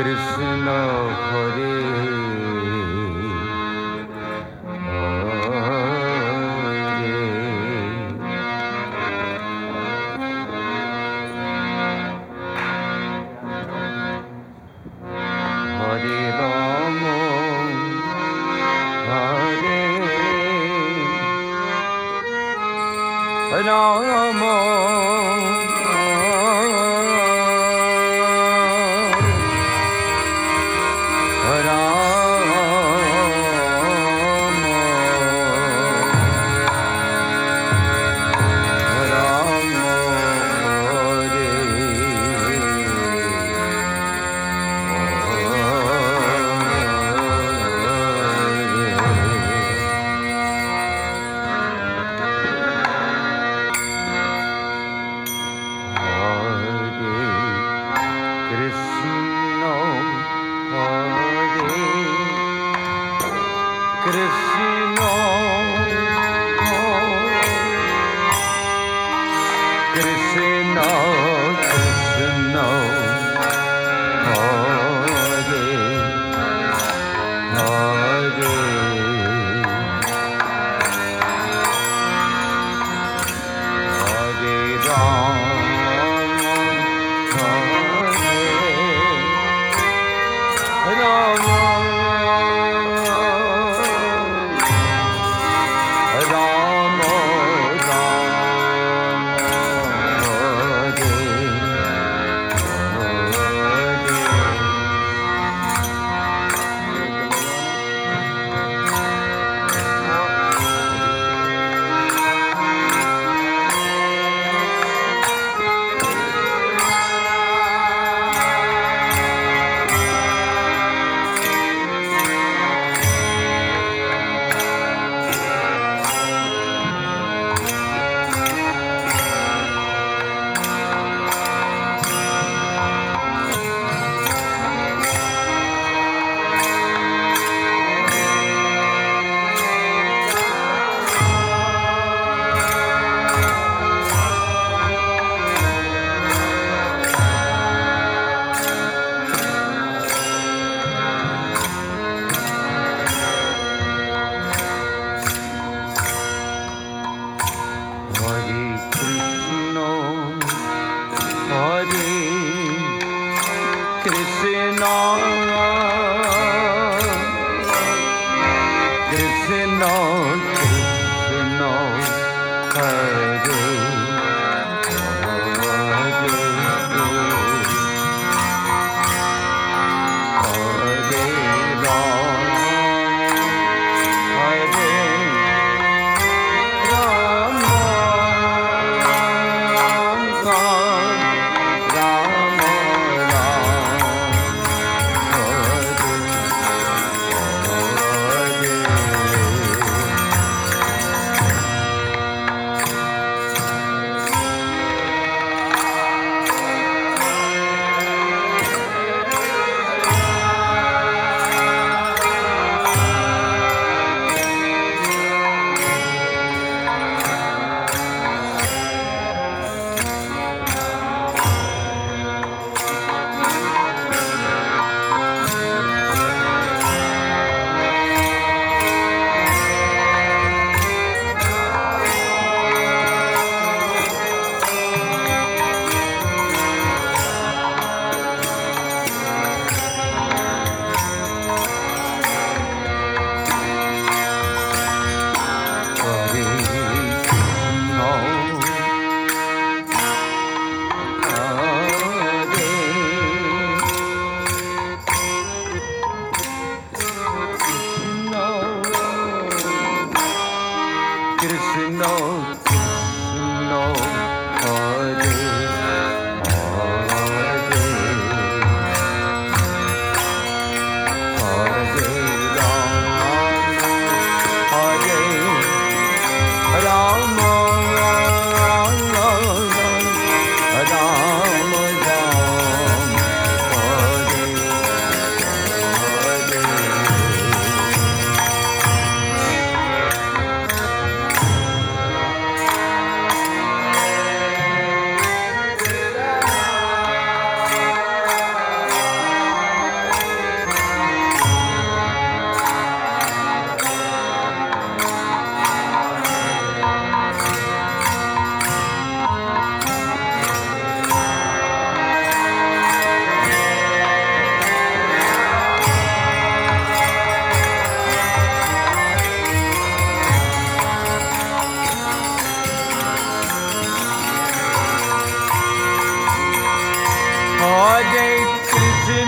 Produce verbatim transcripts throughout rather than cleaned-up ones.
Krishna Hare Rama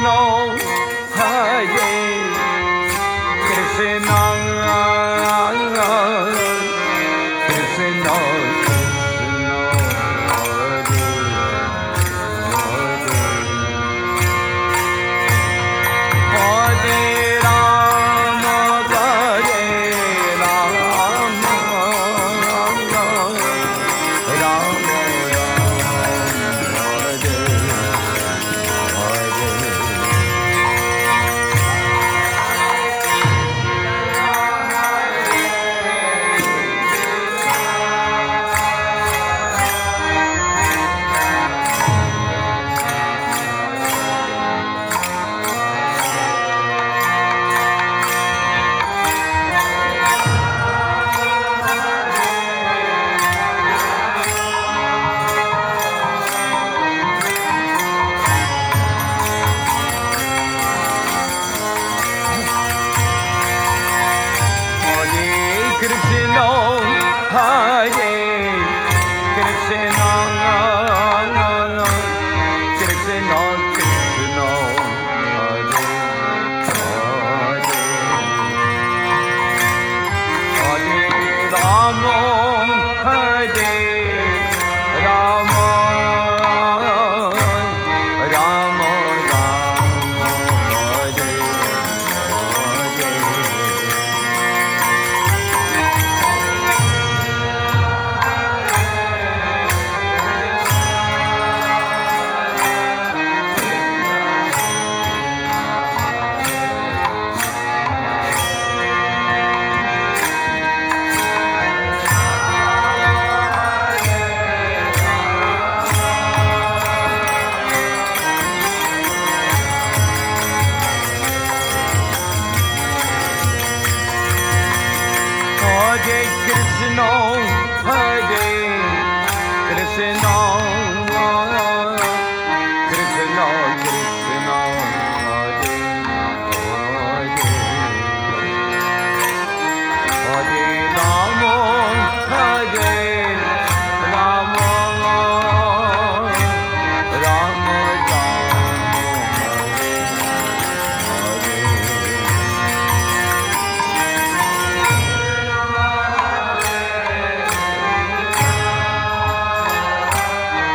Hare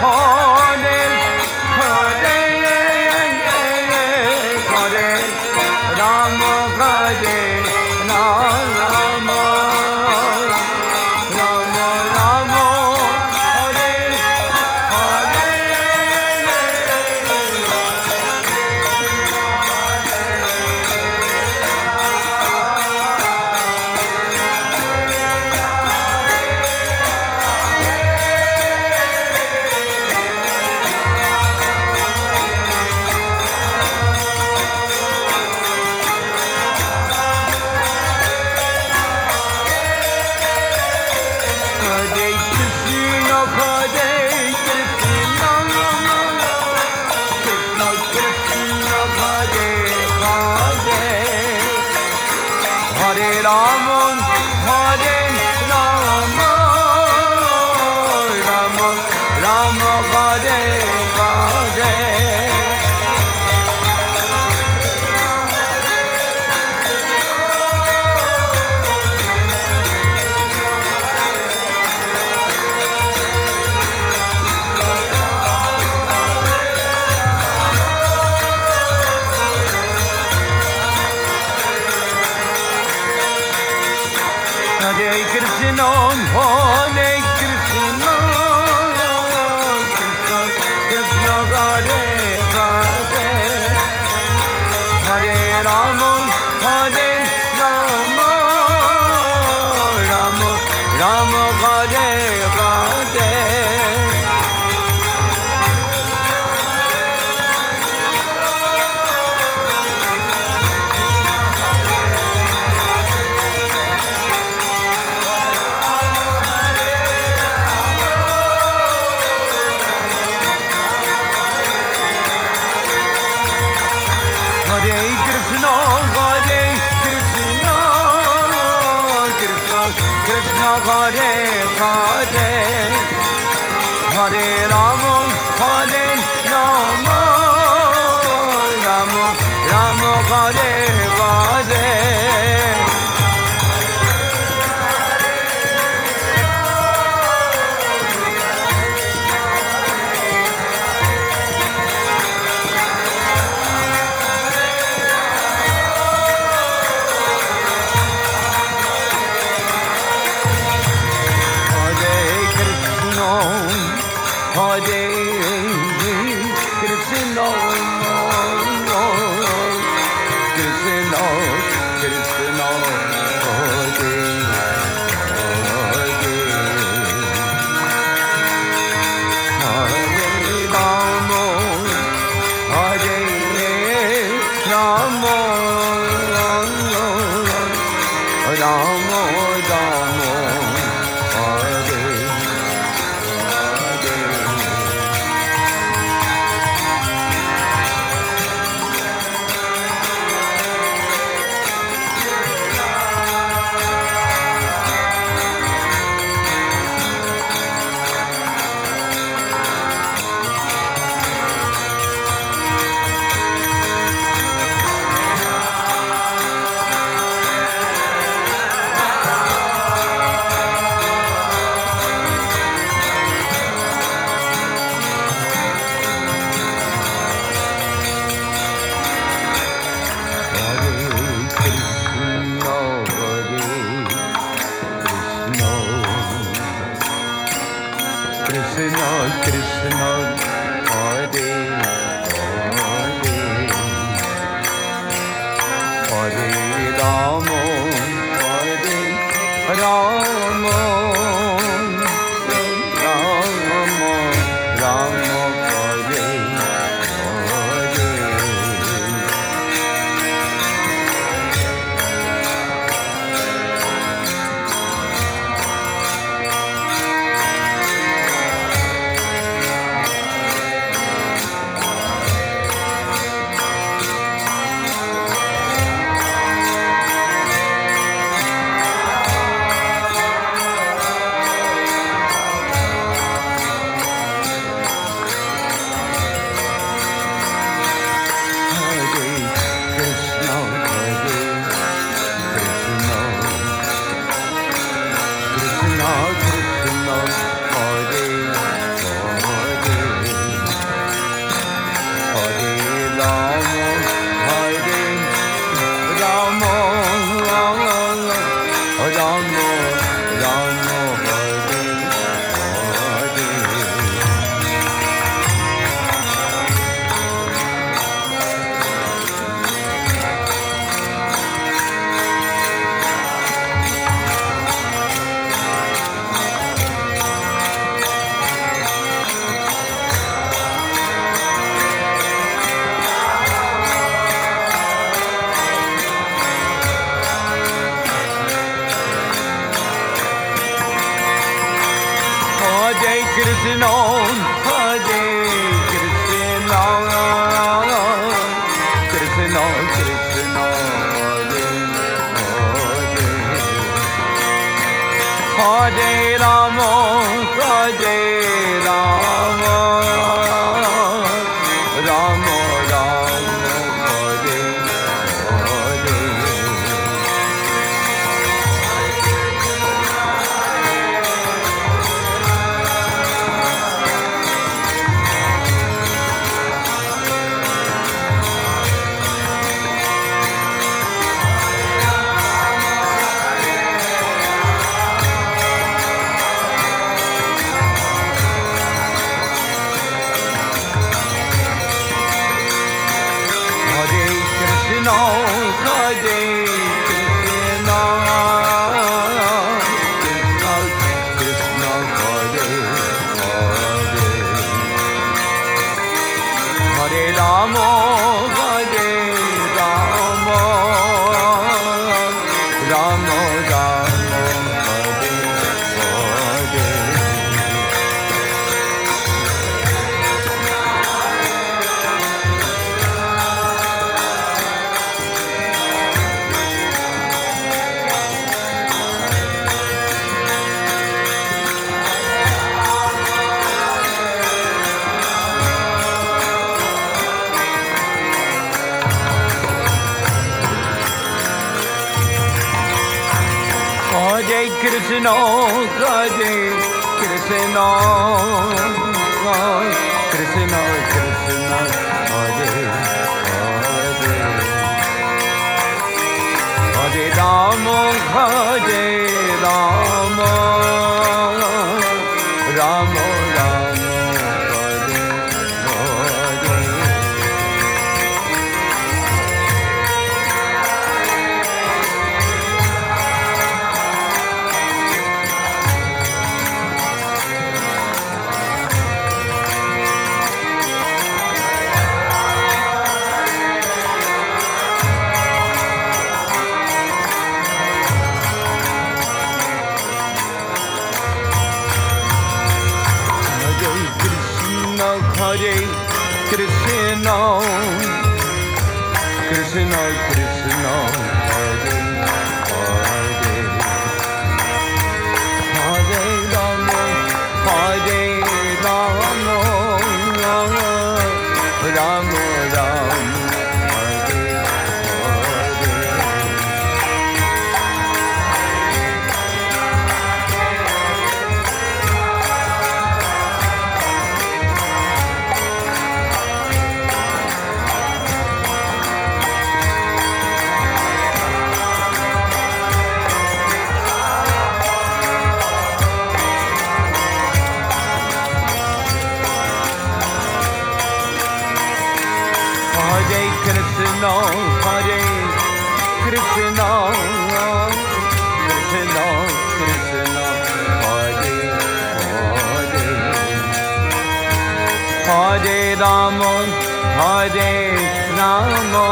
Hare Hare Hare Rama Hare Rama Rama Rama Hare Hare Hare Krishna, Hare Krishna, Krishna Krishna, Hare Hare, Hare Rama, Hare Rama, Rama Rama, Hare Hare. Hare Krishna, Hare Krishna, Krishna Krishna, Hare Hare, Hare Rama, Hare Rama, Rama Rama, Hare Hare. Hare Krishna, Hare Krishna, Krishna Krishna, Hare Hare, Hare Rama, Hare Rama, Rama Rama, Hare Hare. Hare Krishna, Hare Krishna, Krishna Krishna, Hare Hare, Hare Rama, Hare Rama, Rama Rama, Hare Hare. Krishna, Hare Krishna, Krishna Krishna, Hare Hare, Hare Rama, Hare Rama, Rama Rama, Hare Hare. Krishna, Hare Krishna, Krishna Krishna, Hare Hare, Hare Rama, Hare Rama, Rama Rama, Hare Hare. Hare Krishna, Hare Krishna, Krishna Krishna, Hare Hare, Hare Rama, Hare Rama, Rama Rama, Hare Hare. Hare Krishna, Krishna Krishna, Hare Hare, Hare Rama, Hare Rama, Rama Rama, Hare Hare Krishna, Hare Krishna, Krishna Krishna, Hare Hare, Hare Rama, Hare Rama,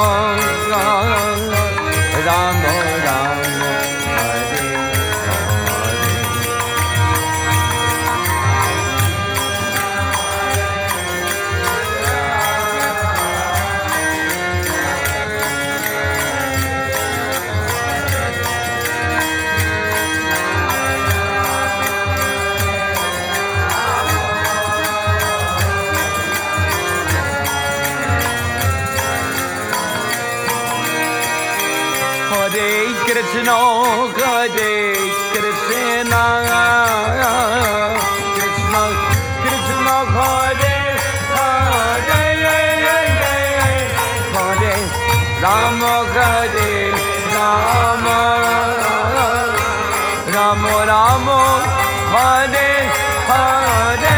Rama Rama, Hare Hare. Hare Krishna, Hare Krishna, Krishna Krishna, Hare Hare, Hare Rama, Hare Rama, Rama Rama, Hare Hare.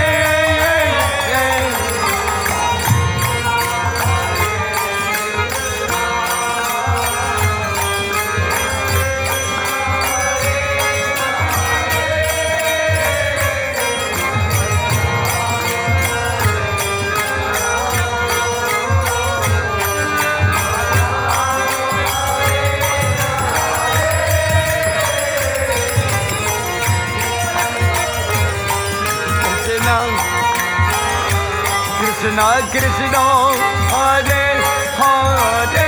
Krishna Krishna Hare Hare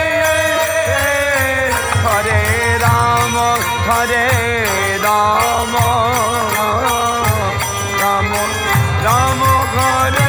Hare Rama Hare Rama Rama Rama Hare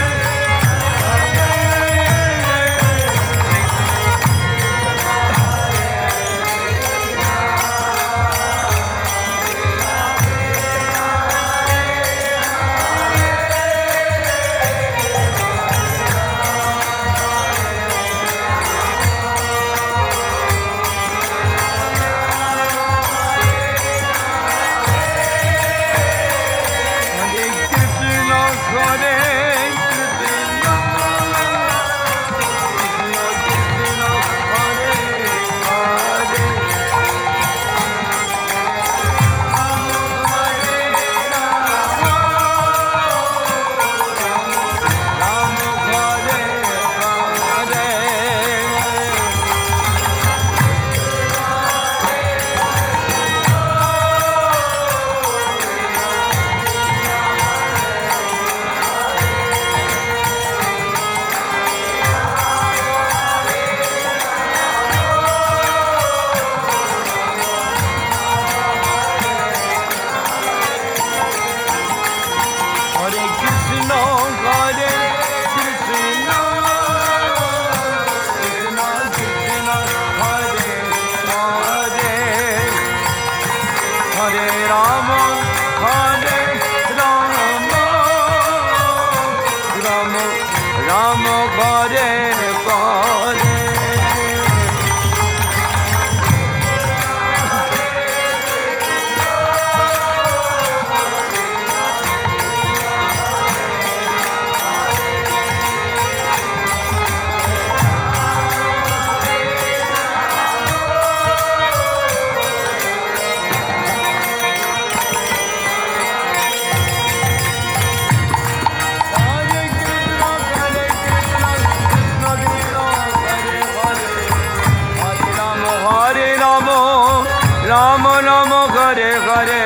Rama Rama Hare Hare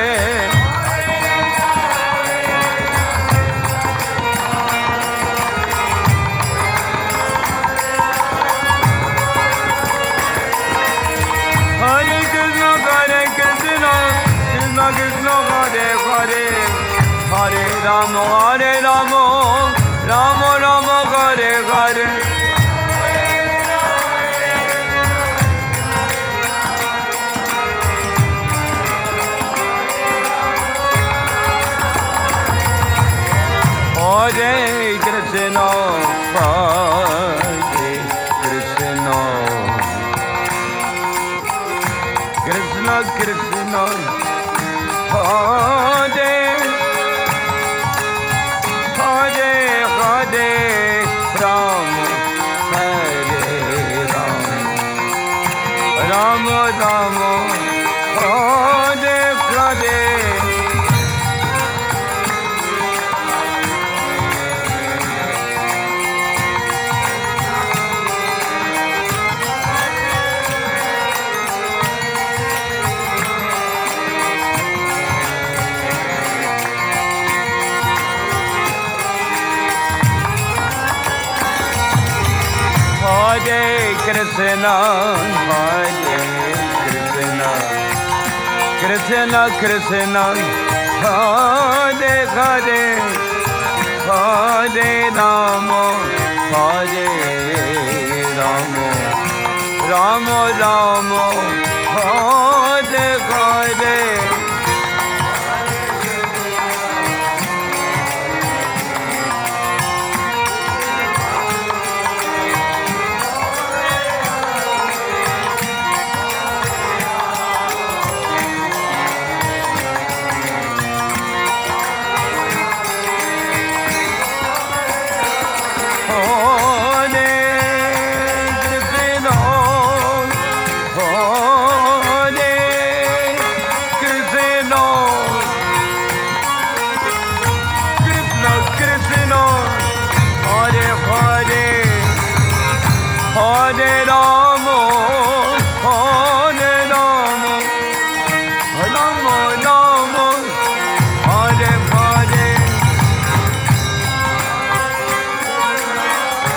Hare Krishna Hare Krishna Krishna Krishna Hare Hare Hare Rama Hare Rama Rama Rama Hare Hare Hare Krishna, Hare Krishna, Krishna Krishna, Hare Hare Hare Rama, Hare Rama, Rama Rama, Hare Hare. Hare Krishna, Hare Krishna, Krishna Krishna, Hare Hare, Hare Rama, Hare Rama, Rama Rama, Hare Hare. Hare Rama, Hare Rama, Rama Rama, Hare Hare.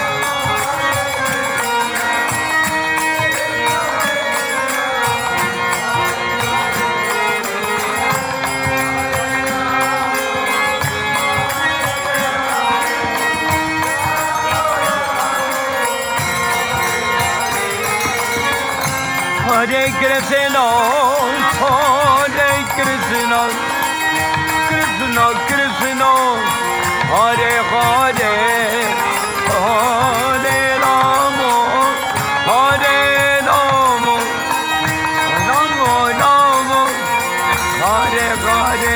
Hare Krishna, Hare Krishna, Krishna Krishna, Hare Hare, Hare Rama, Hare Rama, Rama Rama, Hare Hare.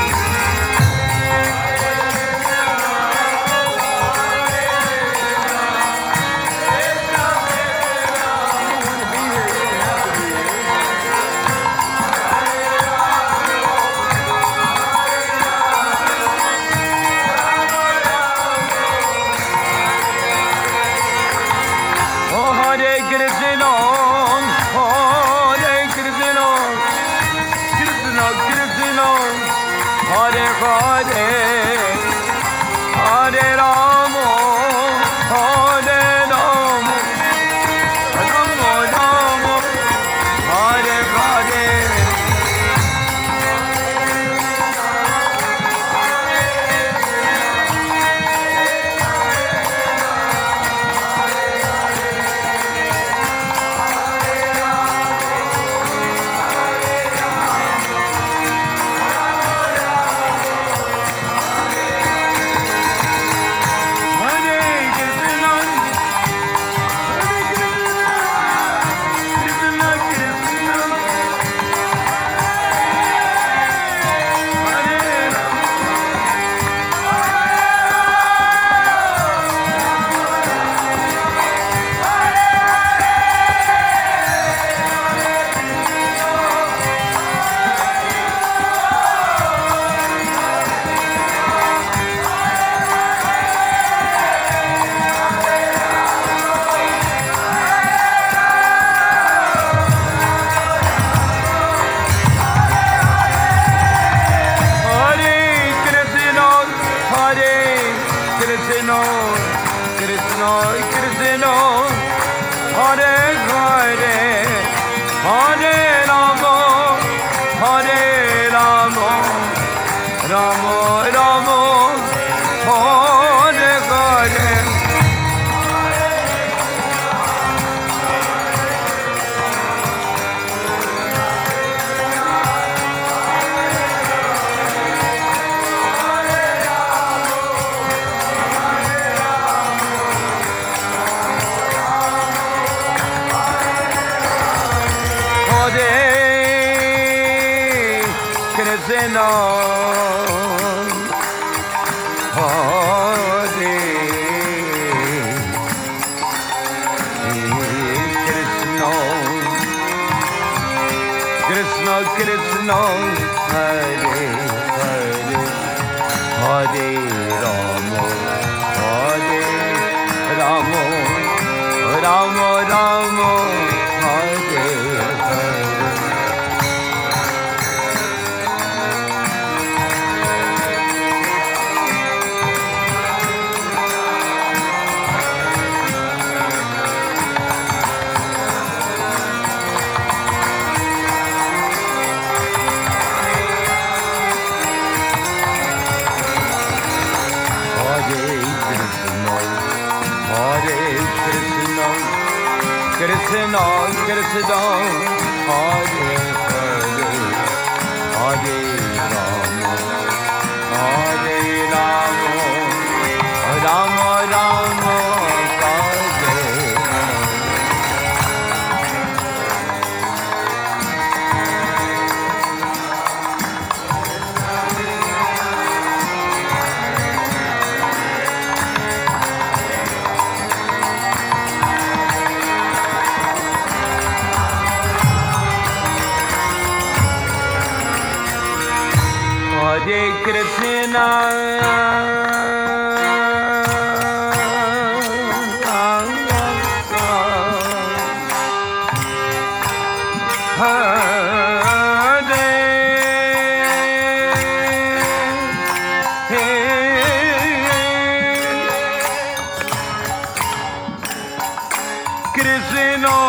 Krishna, Hare Krishna, Krishna Krishna, Hare Hare, Hare Rama, Hare Rama, Rama Rama, Hare Hare. Krishna, Krishna, Krishna, Hare Hare, Hare Rama, Hare Rama, Rama Rama, Hare Hare. Krishna, Hare Krishna, Krishna Krishna, Hare Hare, Hare Rama, Hare Rama, Rama Rama, Hare Hare. Krishna, Krishna, Hare Hare, Hare Rama, Hare Rama, Rama Rama, Hare Hare Krishna, Krishna.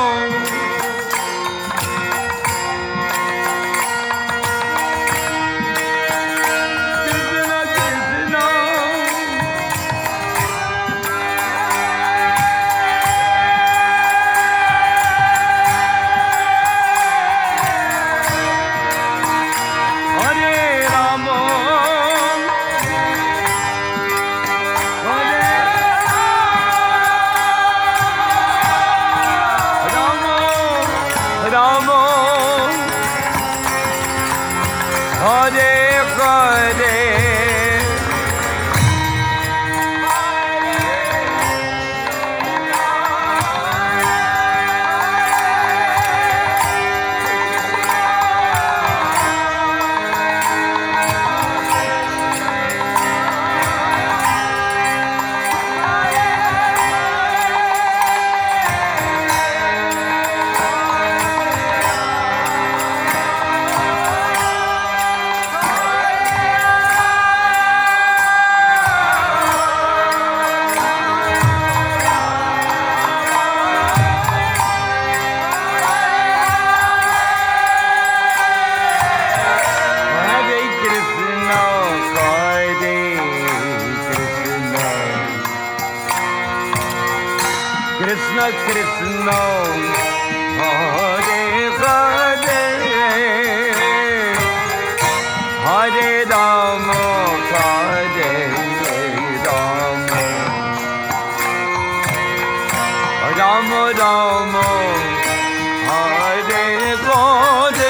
Hare Hare Krishna Krishna Hare Hare Hare Rama Hare Rama Rama Rama Hare Hare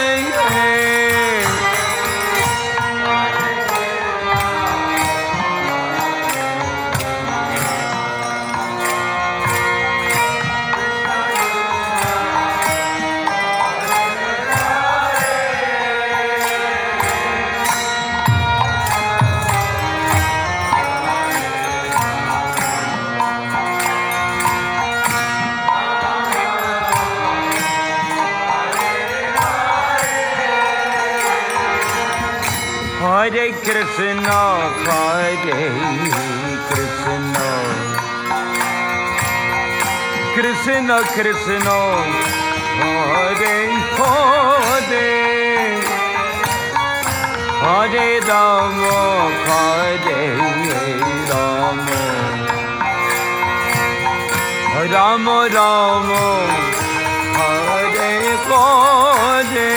Hare Krishna, Hare Krishna, Krishna Krishna, Hare Hare, Hare Rama, Hare Rama, Rama Rama, Hare Hare.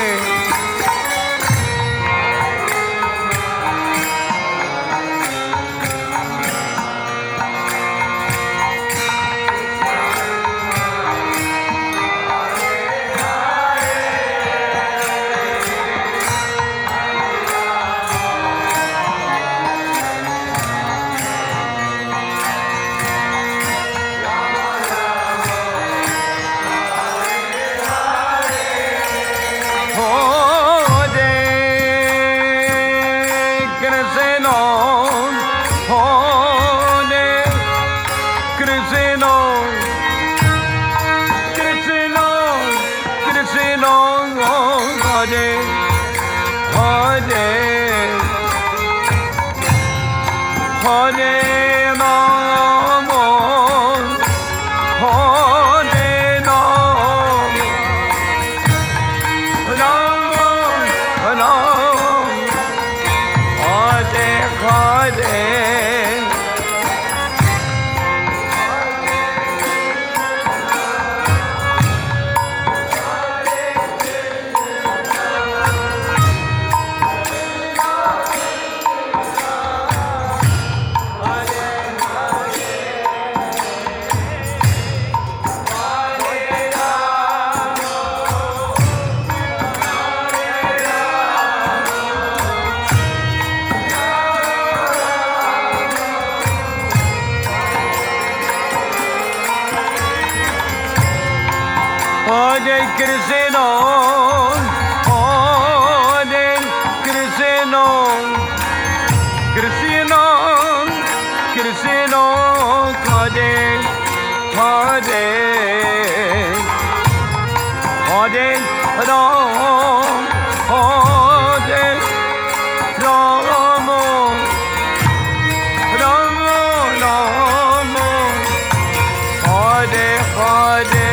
Hare Krishna, Hare Krishna, Krishna Krishna, Hare Hare, Hare Rama, Hare Rama, Rama Rama, Hare Hare.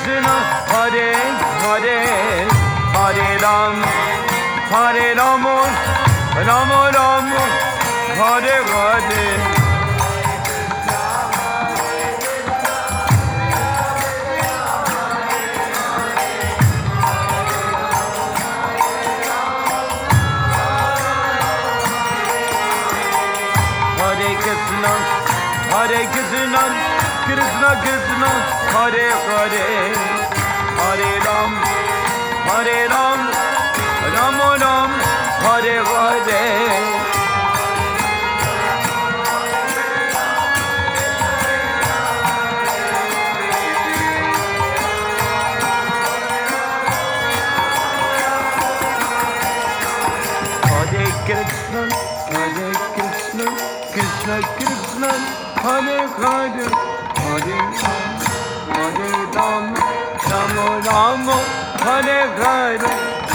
Krishna, Hare Hare, Hare Ram, Hare Rama, Rama Rama, Hare Hare. Hare Krishna, Hare Krishna, Krishna Krishna, Hare Hare, Hare Ram, Hare Ram, Rama Ram, Hare Hare. Hare Krishna, Hare Krishna, Krishna Krishna, Hare Hare, Hare Ram, Hare Ram, Rama Rama, Hare Hare.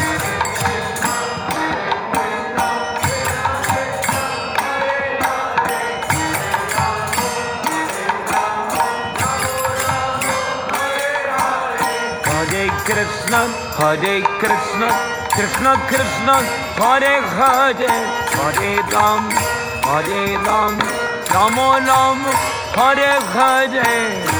Hare Krishna, Hare Krishna, Krishna Krishna, Hare Hare, Hare Ram, Hare Ram, Rama Rama, Hare Hare.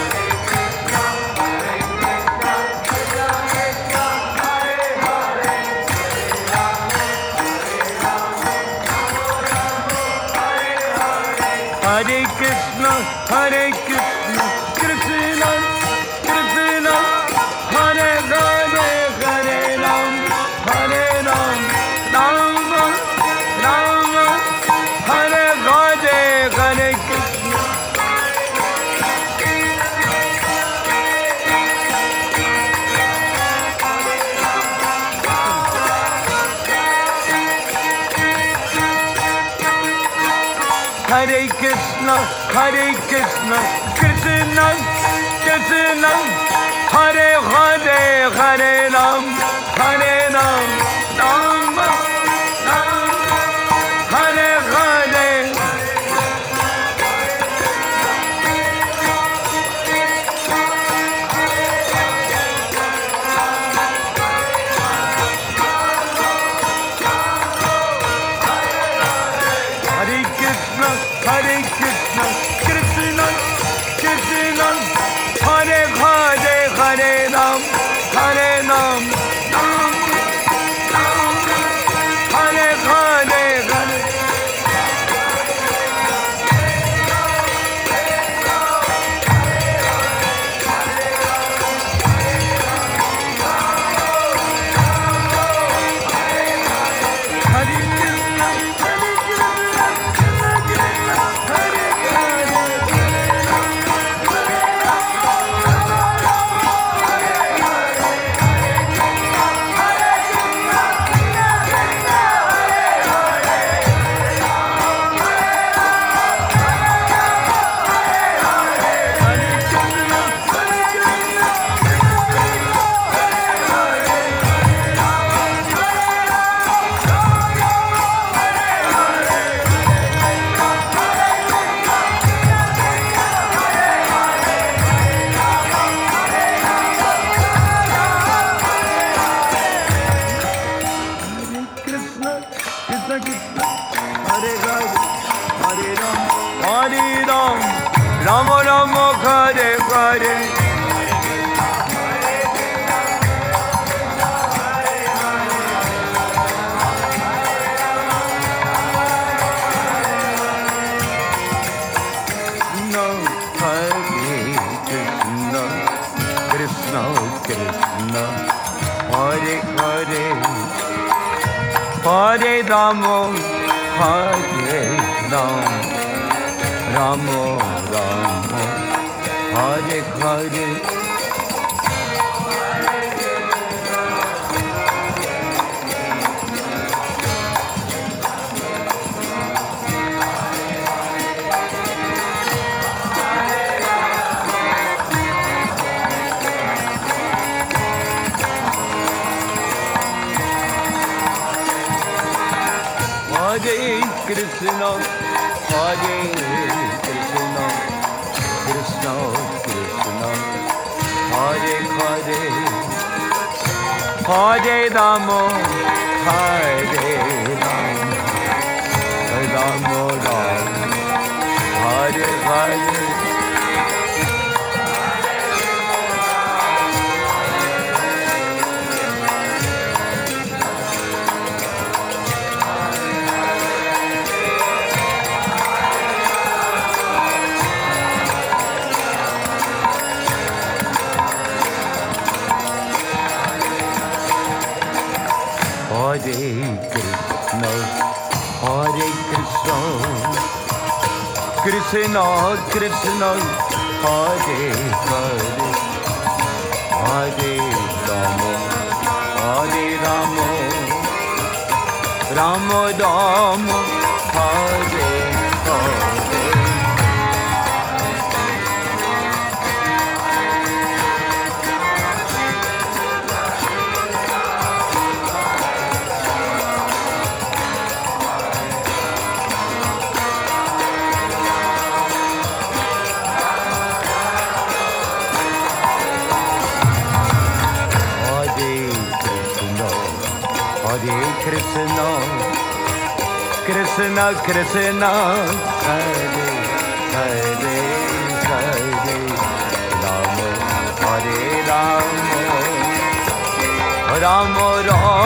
Hare Krishna, Hare Krishna, Krishna Krishna, Hare Hare, Hare Ram, Hare Ram, Rama Rama, Hare Hare, Hare Krishna. Hare Krishna, Hare Krishna, Krishna Krishna, Hare Hare, Hare Ram, Hare Ram, Rama Rama, Hare Hare. Hare Krishna, Hare Krishna, Krishna Krishna, Hare Hare, Hare Ram, Hare Ram, Rama Rama, Hare Hare, Hare. Hare Krishna, Hare Krishna, Hare Rama Rama, Hare Hare. Krishna, Krishna, Hare Hare, Hare Rama, Hare Rama, Rama Rama, Hare Hare. Hare Krishna, Hare Krishna, Krishna Krishna, Hare Hare. Hare Hare Rama Hare Rama Rama Rama Hare Hare Hare Krishna, Hare Krishna, Krishna Krishna, Hare Hare, Hare Rama, Hare Rama, Rama Rama, Hare Hare. Hare Krishna, Krishna Krishna, Hare Hare, Hare Rama, Hare Rama, Rama Rama.